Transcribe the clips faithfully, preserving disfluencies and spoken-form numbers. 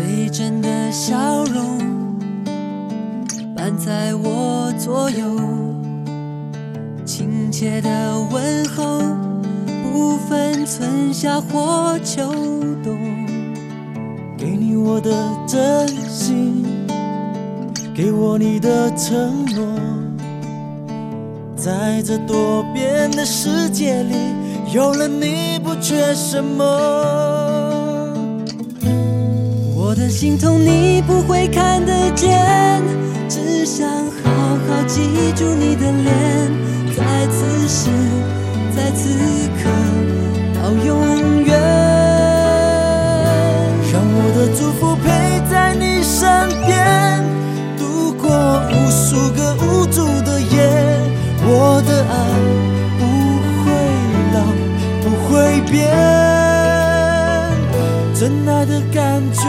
最真的笑容伴在我左右，亲切的问候不分春夏或秋冬， 给你我的真心，给我你的承诺，在这多变的世界里，有了你不缺什么。 我的心痛你不会看得见，只想好好记住你的脸，在此时，在此刻，到永远。 让我的祝福陪在你身边，度过无数个无助的夜。我的爱不会老，不会变，真爱的感觉。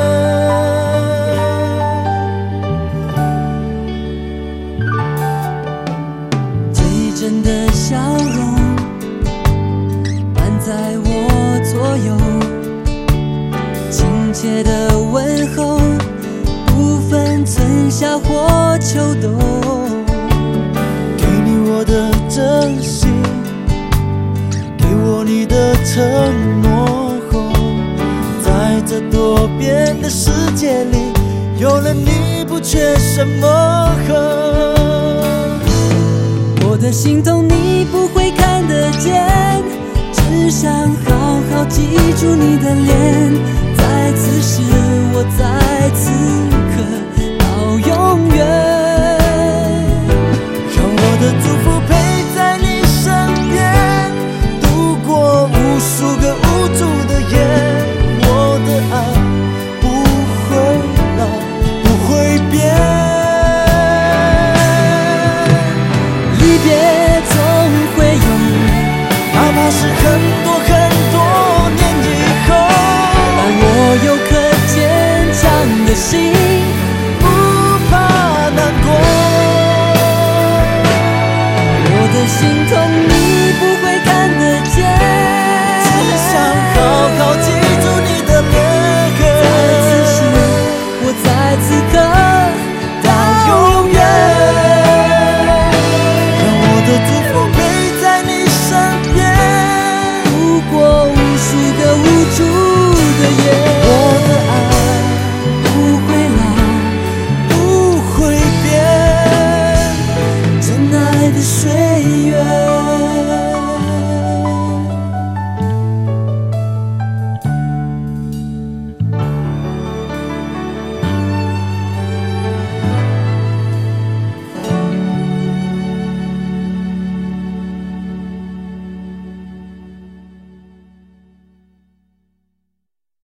最真的笑容伴在我左右，亲切的问候不分春夏或秋冬， 给你我的真心，给我你的承诺后，在这多变的世界里，有了你不缺什么。 我的心痛你不会看得见，只想好好记住你的脸，在此时，我在此刻，到永远。 让我的祝福陪在你身边，度过无数个无助的夜。我的爱不会老，不会变。 离别总会有， 哪怕是很多很多年以后， 但我有颗坚强的心， 不怕难过。 我的心痛你不会看得见， 只想好好记住你的脸， 在此时，我在此刻，到永远。 让我的祝福陪在你身边， 度过无数个无助的夜。 我的爱不会老， 不会变， 真爱的岁月。